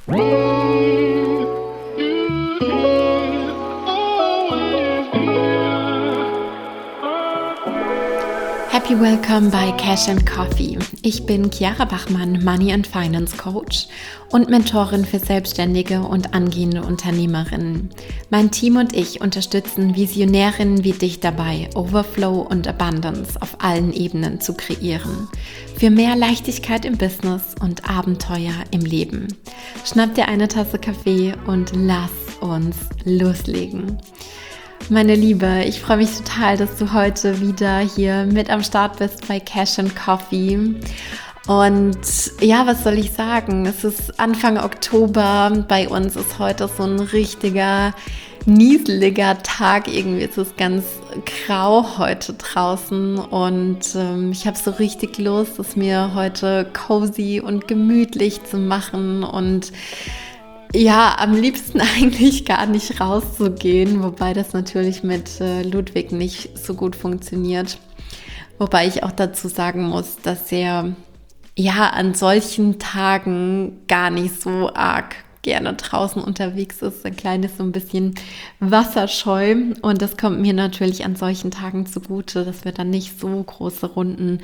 Happy Welcome bei Cash and Coffee. Ich bin Chiara Bachmann, Money and Finance Coach und Mentorin für Selbstständige und angehende Unternehmerinnen. Mein Team und ich unterstützen Visionärinnen wie dich dabei, Overflow und Abundance auf allen Ebenen zu kreieren. Für mehr Leichtigkeit im Business und Abenteuer im Leben. Schnapp dir eine Tasse Kaffee und lass uns loslegen. Meine Liebe, ich freue mich total, dass du heute wieder hier mit am Start bist bei Cash and Coffee. Und ja, was soll ich sagen? Es ist Anfang Oktober. Bei uns ist heute so ein richtiger, nieseliger Tag. Irgendwie ist es ganz grau heute draußen. Und ich habe so richtig Lust, es mir heute cozy und gemütlich zu machen und ja, am liebsten eigentlich gar nicht rauszugehen, wobei das natürlich mit Ludwig nicht so gut funktioniert. Wobei ich auch dazu sagen muss, dass er ja an solchen Tagen gar nicht so arg gerne draußen unterwegs ist. Ein kleines so ein bisschen wasserscheu und das kommt mir natürlich an solchen Tagen zugute, dass wir dann nicht so große Runden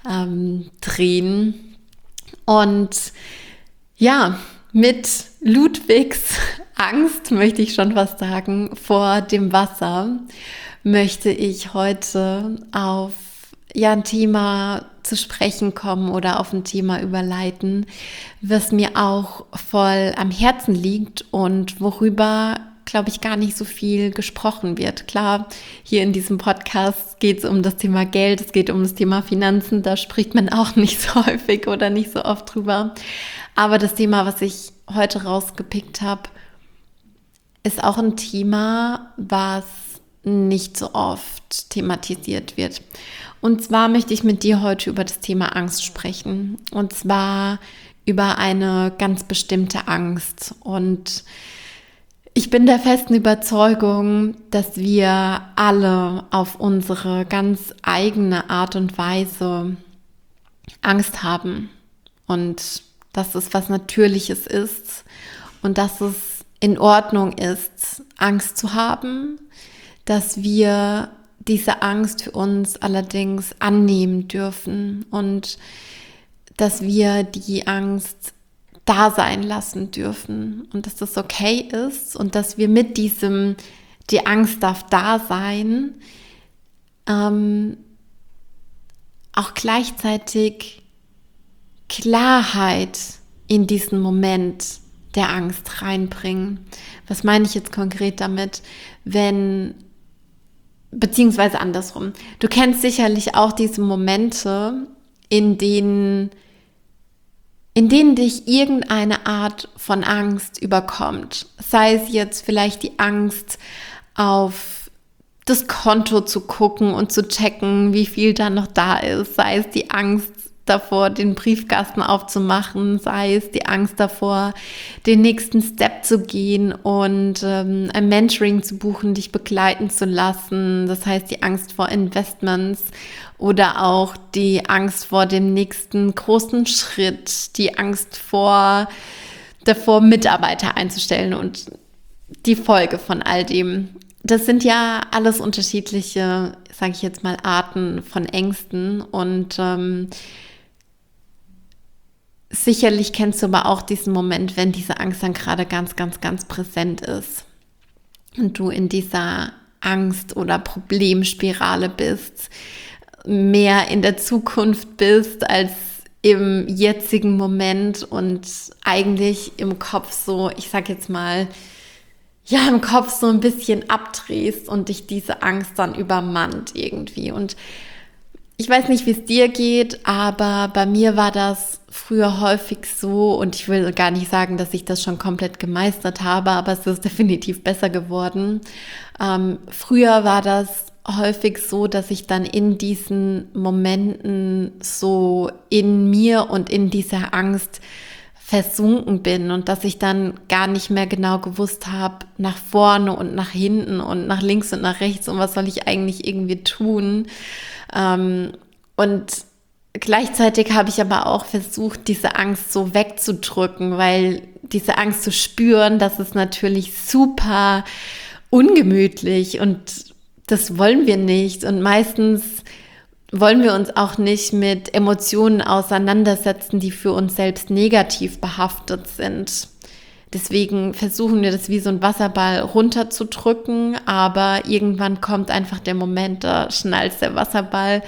drehen. Und ja, mit Ludwigs Angst, möchte ich schon fast sagen, vor dem Wasser, möchte ich heute auf ein Thema zu sprechen kommen oder auf ein Thema überleiten, was mir auch voll am Herzen liegt und worüber, glaube ich, gar nicht so viel gesprochen wird. Klar, hier in diesem Podcast geht es um das Thema Geld, es geht um das Thema Finanzen, da spricht man auch nicht so häufig oder nicht so oft drüber. Aber das Thema, was ich heute rausgepickt habe, ist auch ein Thema, was nicht so oft thematisiert wird. Und zwar möchte ich mit dir heute über das Thema Angst sprechen. Und zwar über eine ganz bestimmte Angst. Und ich bin der festen Überzeugung, dass wir alle auf unsere ganz eigene Art und Weise Angst haben. Und dass es was Natürliches ist und dass es in Ordnung ist, Angst zu haben, dass wir diese Angst für uns allerdings annehmen dürfen und dass wir die Angst da sein lassen dürfen und dass das okay ist und dass wir mit diesem, die Angst darf da sein, auch gleichzeitig Klarheit in diesen Moment der Angst reinbringen. Was meine ich jetzt konkret damit? Beziehungsweise andersrum. Du kennst sicherlich auch diese Momente, in denen dich irgendeine Art von Angst überkommt. Sei es jetzt vielleicht die Angst, auf das Konto zu gucken und zu checken, wie viel da noch da ist. Sei es die Angst davor, den Briefkasten aufzumachen, sei es die Angst davor, den nächsten Step zu gehen und ein Mentoring zu buchen, dich begleiten zu lassen. Das heißt, die Angst vor Investments oder auch die Angst vor dem nächsten großen Schritt, die Angst davor, Mitarbeiter einzustellen und die Folge von all dem. Das sind ja alles unterschiedliche, sage ich jetzt mal, Arten von Ängsten und sicherlich kennst du aber auch diesen Moment, wenn diese Angst dann gerade ganz, ganz, ganz präsent ist und du in dieser Angst- oder Problemspirale bist, mehr in der Zukunft bist als im jetzigen Moment und eigentlich im Kopf so, ich sag jetzt mal, im Kopf so ein bisschen abdrehst und dich diese Angst dann übermannt irgendwie. Und ich weiß nicht, wie es dir geht, aber bei mir war das früher häufig so und ich will gar nicht sagen, dass ich das schon komplett gemeistert habe, aber es ist definitiv besser geworden. Früher war das häufig so, dass ich dann in diesen Momenten so in mir und in dieser Angst versunken bin und dass ich dann gar nicht mehr genau gewusst habe, nach vorne und nach hinten und nach links und nach rechts und was soll ich eigentlich irgendwie tun. Und gleichzeitig habe ich aber auch versucht, diese Angst so wegzudrücken, weil diese Angst zu spüren, das ist natürlich super ungemütlich und das wollen wir nicht. Und meistens wollen wir uns auch nicht mit Emotionen auseinandersetzen, die für uns selbst negativ behaftet sind. Deswegen versuchen wir das wie so ein Wasserball runterzudrücken, aber irgendwann kommt einfach der Moment, da schnallt der Wasserball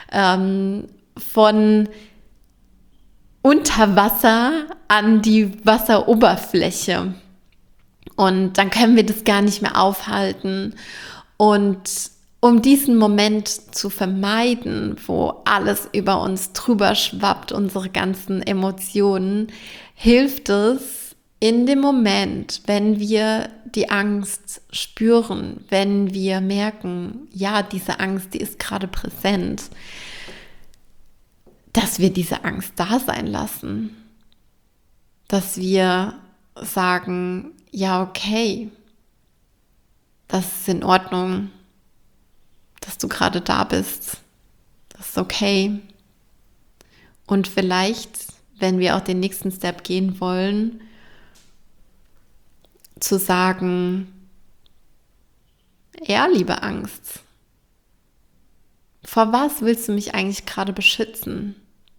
von unter Wasser an die Wasseroberfläche. Und dann können wir das gar nicht mehr aufhalten. Und um diesen Moment zu vermeiden, wo alles über uns drüber schwappt, unsere ganzen Emotionen, hilft es in dem Moment, wenn wir die Angst spüren, wenn wir merken, ja, diese Angst, die ist gerade präsent, dass wir diese Angst da sein lassen. Dass wir sagen, ja, okay, das ist in Ordnung, dass du gerade da bist. Das ist okay. Und vielleicht, wenn wir auch den nächsten Step gehen wollen, zu sagen, ja, liebe Angst, vor was willst du mich eigentlich gerade beschützen?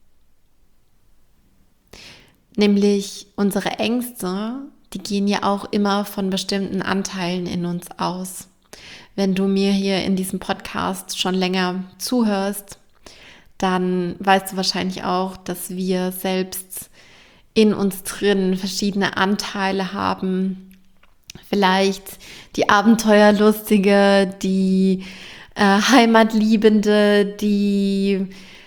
Nämlich unsere Ängste, die gehen ja auch immer von bestimmten Anteilen in uns aus. Wenn du mir hier in diesem Podcast schon länger zuhörst, dann weißt du wahrscheinlich auch, dass wir selbst in uns drin verschiedene Anteile haben. Vielleicht die Abenteuerlustige, die Heimatliebende, die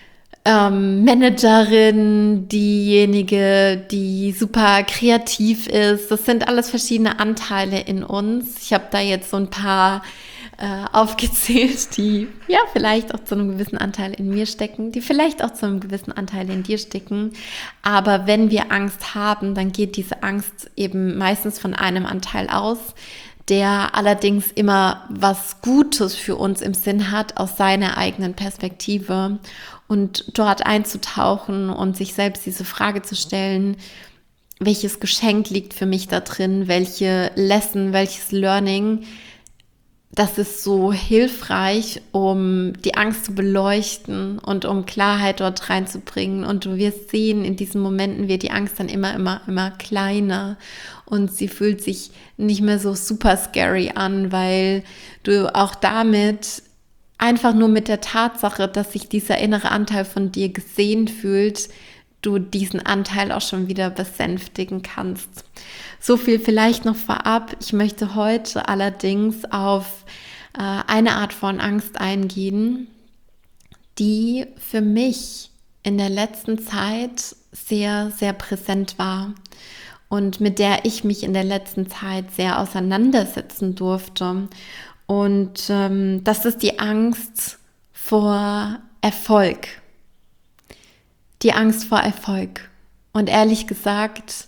Managerin, diejenige, die super kreativ ist. Das sind alles verschiedene Anteile in uns. Ich habe da jetzt so ein paar aufgezählt, die ja vielleicht auch zu einem gewissen Anteil in mir stecken, die vielleicht auch zu einem gewissen Anteil in dir stecken. Aber wenn wir Angst haben, dann geht diese Angst eben meistens von einem Anteil aus, der allerdings immer was Gutes für uns im Sinn hat aus seiner eigenen Perspektive. Und dort einzutauchen und sich selbst diese Frage zu stellen, welches Geschenk liegt für mich da drin, welche Lesson, welches Learning, das ist so hilfreich, um die Angst zu beleuchten und um Klarheit dort reinzubringen. Und du wirst sehen, in diesen Momenten wird die Angst dann immer kleiner und sie fühlt sich nicht mehr so super scary an, weil du auch damit einfach nur mit der Tatsache, dass sich dieser innere Anteil von dir gesehen fühlt, du diesen Anteil auch schon wieder besänftigen kannst. So viel vielleicht noch vorab. Ich möchte heute allerdings auf eine Art von Angst eingehen, die für mich in der letzten Zeit sehr, sehr präsent war und mit der ich mich in der letzten Zeit sehr auseinandersetzen durfte. Und das ist die Angst vor Erfolg. Die Angst vor Erfolg. Und ehrlich gesagt,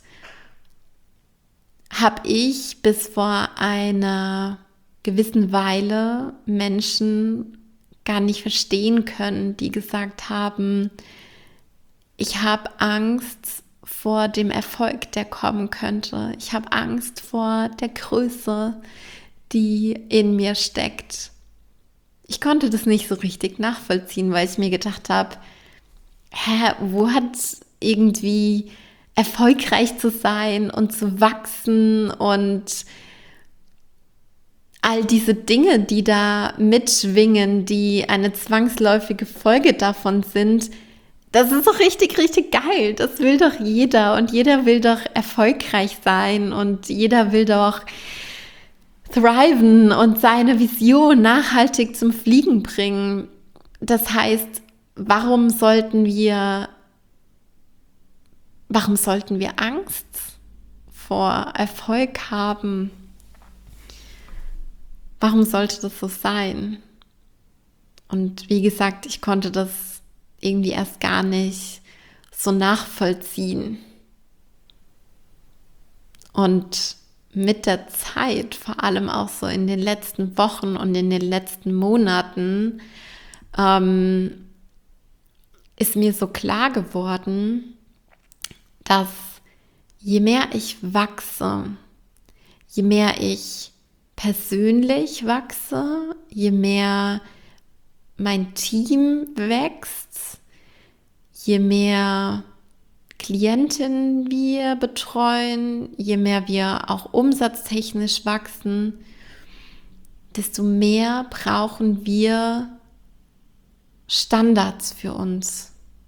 habe ich bis vor einer gewissen Weile Menschen gar nicht verstehen können, die gesagt haben, ich habe Angst vor dem Erfolg, der kommen könnte. Ich habe Angst vor der Größe, die in mir steckt. Ich konnte das nicht so richtig nachvollziehen, weil ich mir gedacht habe, wo hat irgendwie erfolgreich zu sein und zu wachsen und all diese Dinge, die da mitschwingen, die eine zwangsläufige Folge davon sind, das ist doch richtig, richtig geil. Das will doch jeder und jeder will doch erfolgreich sein und jeder will doch thriven und seine Vision nachhaltig zum Fliegen bringen. Das heißt, warum sollten wir Angst vor Erfolg haben? Warum sollte das so sein? Und wie gesagt, ich konnte das irgendwie erst gar nicht so nachvollziehen. Und mit der Zeit, vor allem auch so in den letzten Wochen und in den letzten Monaten, ist mir so klar geworden, dass je mehr ich wachse, je mehr ich persönlich wachse, je mehr mein Team wächst, je mehr Klientinnen wir betreuen, je mehr wir auch umsatztechnisch wachsen, desto mehr brauchen wir Standards für uns.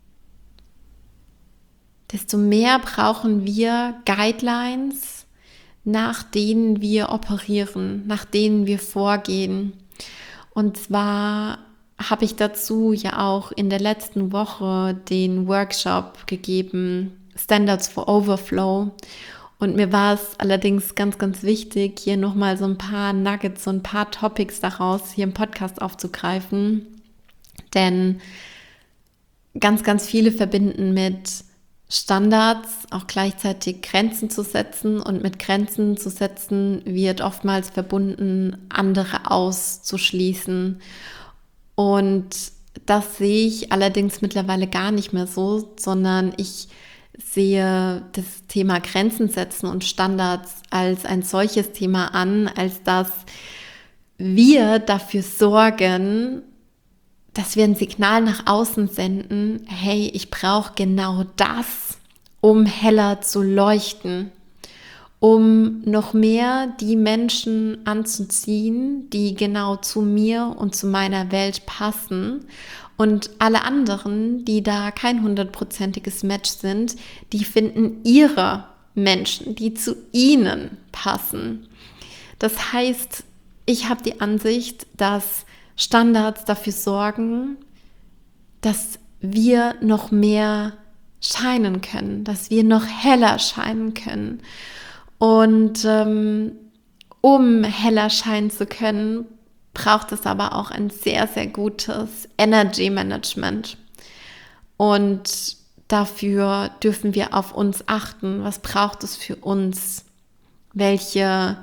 Desto mehr brauchen wir Guidelines, nach denen wir operieren, nach denen wir vorgehen. Und zwar habe ich dazu ja auch in der letzten Woche den Workshop gegeben, Standards for Overflow. Und mir war es allerdings ganz, ganz wichtig, hier nochmal so ein paar Nuggets, so ein paar Topics daraus hier im Podcast aufzugreifen. Denn ganz, ganz viele verbinden mit Standards auch gleichzeitig Grenzen zu setzen, und mit Grenzen zu setzen wird oftmals verbunden, andere auszuschließen. Und das sehe ich allerdings mittlerweile gar nicht mehr so, sondern ich sehe das Thema Grenzen setzen und Standards als ein solches Thema an, als dass wir dafür sorgen, dass wir ein Signal nach außen senden, hey, ich brauche genau das, um heller zu leuchten, um noch mehr die Menschen anzuziehen, die genau zu mir und zu meiner Welt passen. Und alle anderen, die da kein 100%iges Match sind, die finden ihre Menschen, die zu ihnen passen. Das heißt, ich habe die Ansicht, dass Standards dafür sorgen, dass wir noch mehr scheinen können, dass wir noch heller scheinen können. Und um heller scheinen zu können, braucht es aber auch ein sehr, sehr gutes Energy Management. Und dafür dürfen wir auf uns achten. Was braucht es für uns? Welche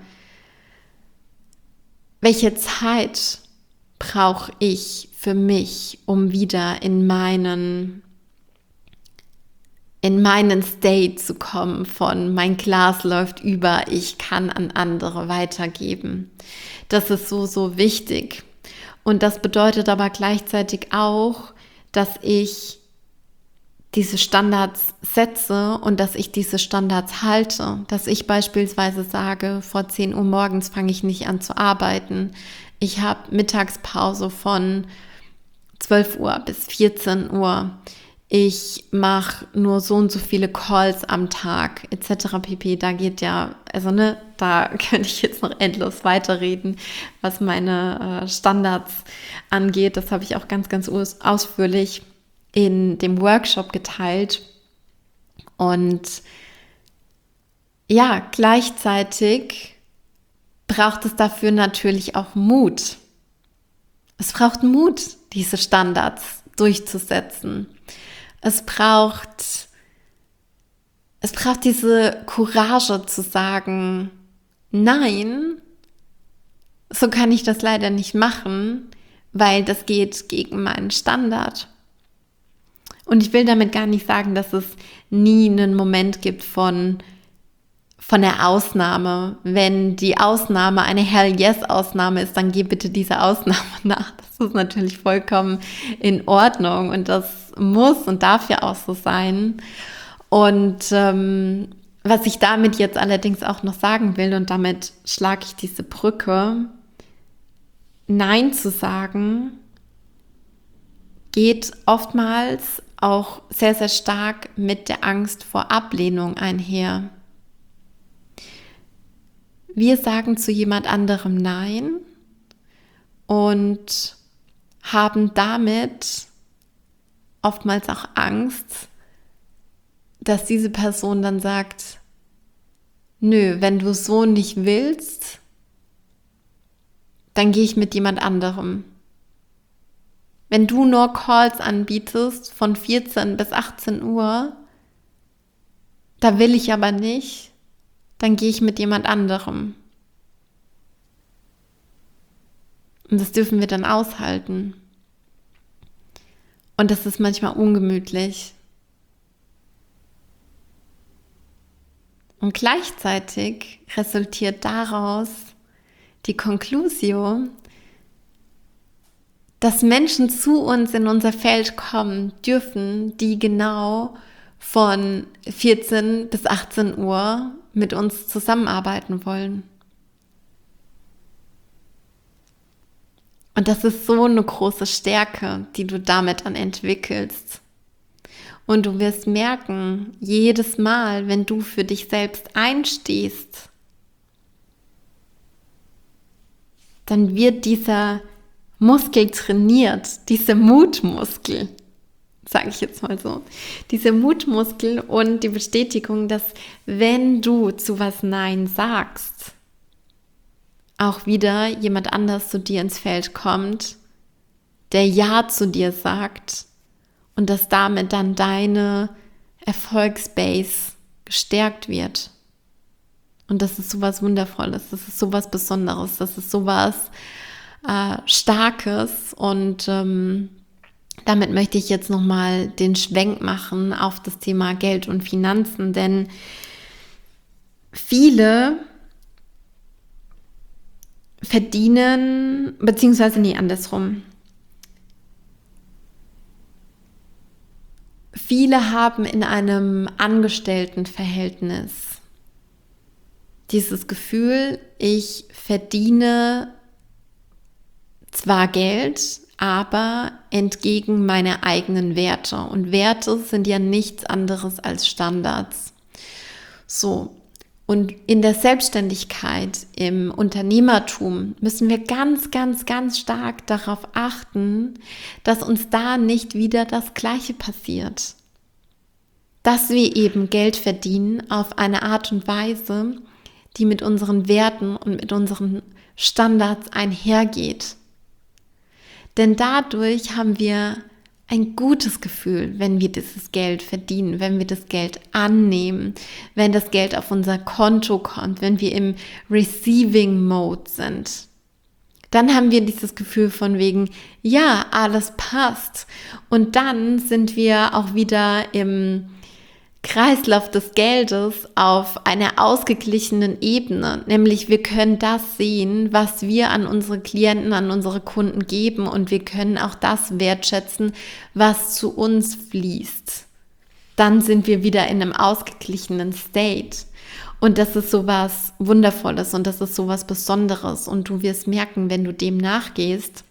Zeit brauche ich für mich, um wieder in meinen State zu kommen von mein Glas läuft über, ich kann an andere weitergeben. Das ist so, so wichtig. Und das bedeutet aber gleichzeitig auch, dass ich diese Standards setze und dass ich diese Standards halte. Dass ich beispielsweise sage, vor 10 Uhr morgens fange ich nicht an zu arbeiten. Ich habe Mittagspause von 12 Uhr bis 14 Uhr. Ich mache nur so und so viele Calls am Tag, etc. pp. Da geht ja, da könnte ich jetzt noch endlos weiterreden, was meine Standards angeht. Das habe ich auch ganz, ganz ausführlich in dem Workshop geteilt. Und ja, gleichzeitig braucht es dafür natürlich auch Mut. Es braucht Mut, diese Standards durchzusetzen. Es braucht diese Courage zu sagen, nein, so kann ich das leider nicht machen, weil das geht gegen meinen Standard. Und ich will damit gar nicht sagen, dass es nie einen Moment gibt von der Ausnahme. Wenn die Ausnahme eine Hell-Yes-Ausnahme ist, dann geh bitte dieser Ausnahme nach. Das ist natürlich vollkommen in Ordnung und das muss und darf ja auch so sein. Und was ich damit jetzt allerdings auch noch sagen will, und damit schlage ich diese Brücke, Nein zu sagen, geht oftmals auch sehr, sehr stark mit der Angst vor Ablehnung einher. Wir sagen zu jemand anderem Nein und haben damit oftmals auch Angst, dass diese Person dann sagt, nö, wenn du so nicht willst, dann gehe ich mit jemand anderem. Wenn du nur Calls anbietest von 14 bis 18 Uhr, da will ich aber nicht, dann gehe ich mit jemand anderem. Und das dürfen wir dann aushalten. Und das ist manchmal ungemütlich. Und gleichzeitig resultiert daraus die Conclusio, dass Menschen zu uns in unser Feld kommen dürfen, die genau von 14 bis 18 Uhr mit uns zusammenarbeiten wollen. Und das ist so eine große Stärke, die du damit dann entwickelst. Und du wirst merken, jedes Mal, wenn du für dich selbst einstehst, dann wird dieser Muskel trainiert, dieser Mutmuskel, sage ich jetzt mal so, dieser Mutmuskel und die Bestätigung, dass wenn du zu was Nein sagst, auch wieder jemand anders zu dir ins Feld kommt, der Ja zu dir sagt und dass damit dann deine Erfolgsbase gestärkt wird. Und das ist sowas Wundervolles, das ist sowas Besonderes, das ist sowas Starkes. Und damit möchte ich jetzt nochmal den Schwenk machen auf das Thema Geld und Finanzen, denn viele verdienen, beziehungsweise andersrum. Viele haben in einem Angestelltenverhältnis dieses Gefühl, ich verdiene zwar Geld, aber entgegen meiner eigenen Werte. Und Werte sind ja nichts anderes als Standards. So. Und in der Selbstständigkeit, im Unternehmertum müssen wir ganz, ganz, ganz stark darauf achten, dass uns da nicht wieder das Gleiche passiert. Dass wir eben Geld verdienen auf eine Art und Weise, die mit unseren Werten und mit unseren Standards einhergeht. Denn dadurch haben wir ein gutes Gefühl, wenn wir dieses Geld verdienen, wenn wir das Geld annehmen, wenn das Geld auf unser Konto kommt, wenn wir im Receiving Mode sind. Dann haben wir dieses Gefühl von wegen, ja, alles passt. Und dann sind wir auch wieder im Kreislauf des Geldes auf einer ausgeglichenen Ebene, nämlich wir können das sehen, was wir an unsere Klienten, an unsere Kunden geben und wir können auch das wertschätzen, was zu uns fließt. Dann sind wir wieder in einem ausgeglichenen State und das ist sowas Wundervolles und das ist sowas Besonderes und du wirst merken, wenn du dem nachgehst,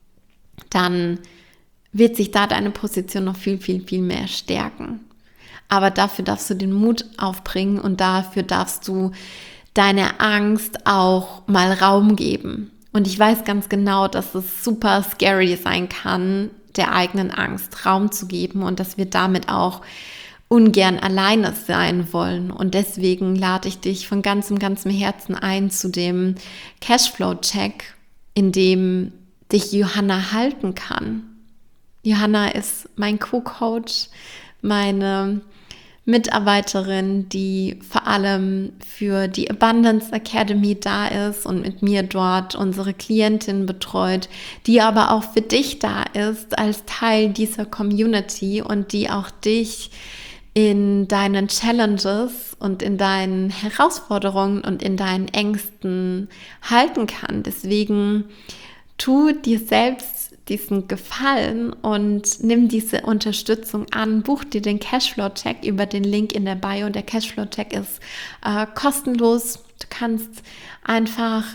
dann wird sich da deine Position noch viel, viel, viel mehr stärken. Aber dafür darfst du den Mut aufbringen und dafür darfst du deiner Angst auch mal Raum geben. Und ich weiß ganz genau, dass es super scary sein kann, der eigenen Angst Raum zu geben und dass wir damit auch ungern alleine sein wollen. Und deswegen lade ich dich von ganzem Herzen ein zu dem Cashflow-Check, in dem dich Johanna halten kann. Johanna ist mein Co-Coach, meine Mitarbeiterin, die vor allem für die Abundance Academy da ist und mit mir dort unsere Klientin betreut, die aber auch für dich da ist als Teil dieser Community und die auch dich in deinen Challenges und in deinen Herausforderungen und in deinen Ängsten halten kann. Deswegen tu dir selbst diesen Gefallen und nimm diese Unterstützung an, buch dir den Cashflow-Check über den Link in der Bio. Der Cashflow-Check ist kostenlos. Du kannst einfach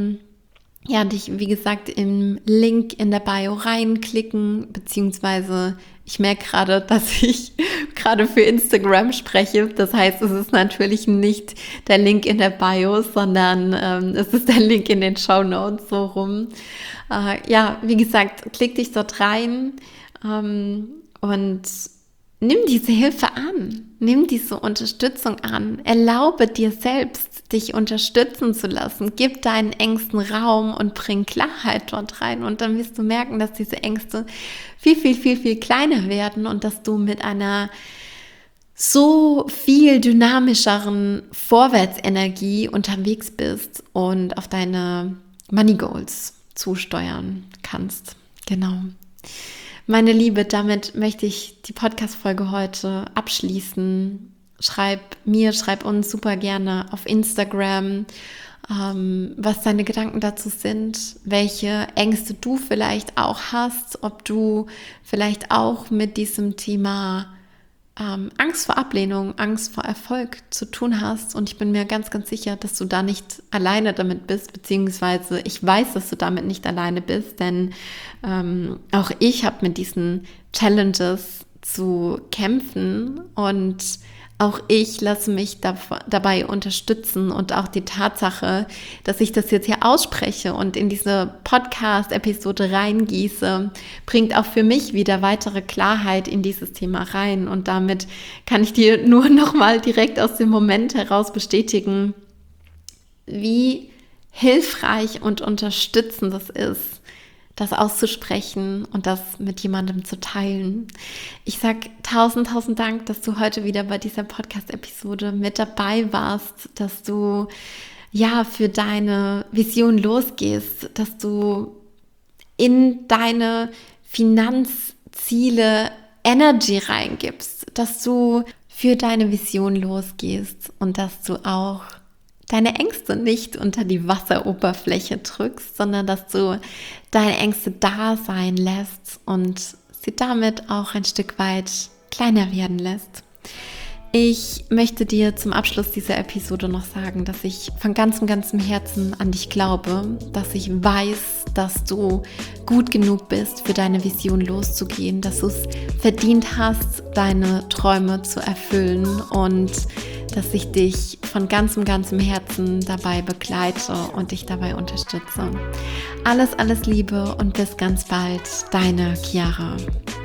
dich, wie gesagt, im Link in der Bio reinklicken, beziehungsweise ich merke gerade, dass ich gerade für Instagram spreche. Das heißt, es ist natürlich nicht der Link in der Bio, sondern es ist der Link in den Shownotes, so rum. Wie gesagt, klick dich dort rein und nimm diese Hilfe an. Nimm diese Unterstützung an. Erlaube dir selbst, dich unterstützen zu lassen. Gib deinen Ängsten Raum und bring Klarheit dort rein. Und dann wirst du merken, dass diese Ängste viel, viel, viel, viel kleiner werden und dass du mit einer so viel dynamischeren Vorwärtsenergie unterwegs bist und auf deine Money Goals zusteuern kannst. Genau. Meine Liebe, damit möchte ich die Podcast-Folge heute abschließen. schreib uns super gerne auf Instagram, was deine Gedanken dazu sind, welche Ängste du vielleicht auch hast, ob du vielleicht auch mit diesem Thema Angst vor Ablehnung, Angst vor Erfolg zu tun hast. Und ich bin mir ganz, ganz sicher, dass du da nicht alleine damit bist, beziehungsweise ich weiß, dass du damit nicht alleine bist, denn auch ich habe mit diesen Challenges zu kämpfen und auch ich lasse mich dabei unterstützen und auch die Tatsache, dass ich das jetzt hier ausspreche und in diese Podcast-Episode reingieße, bringt auch für mich wieder weitere Klarheit in dieses Thema rein. Und damit kann ich dir nur nochmal direkt aus dem Moment heraus bestätigen, wie hilfreich und unterstützend das ist, das auszusprechen und das mit jemandem zu teilen. Ich sage tausend Dank, dass du heute wieder bei dieser Podcast-Episode mit dabei warst, dass du ja für deine Vision losgehst, dass du in deine Finanzziele Energy reingibst, dass du für deine Vision losgehst und dass du auch deine Ängste nicht unter die Wasseroberfläche drückst, sondern dass du deine Ängste da sein lässt und sie damit auch ein Stück weit kleiner werden lässt. Ich möchte dir zum Abschluss dieser Episode noch sagen, dass ich von ganzem Herzen an dich glaube, dass ich weiß, dass du gut genug bist, für deine Vision loszugehen, dass du es verdient hast, deine Träume zu erfüllen und dass ich dich von ganzem Herzen dabei begleite und dich dabei unterstütze. Alles Liebe und bis ganz bald, deine Chiara.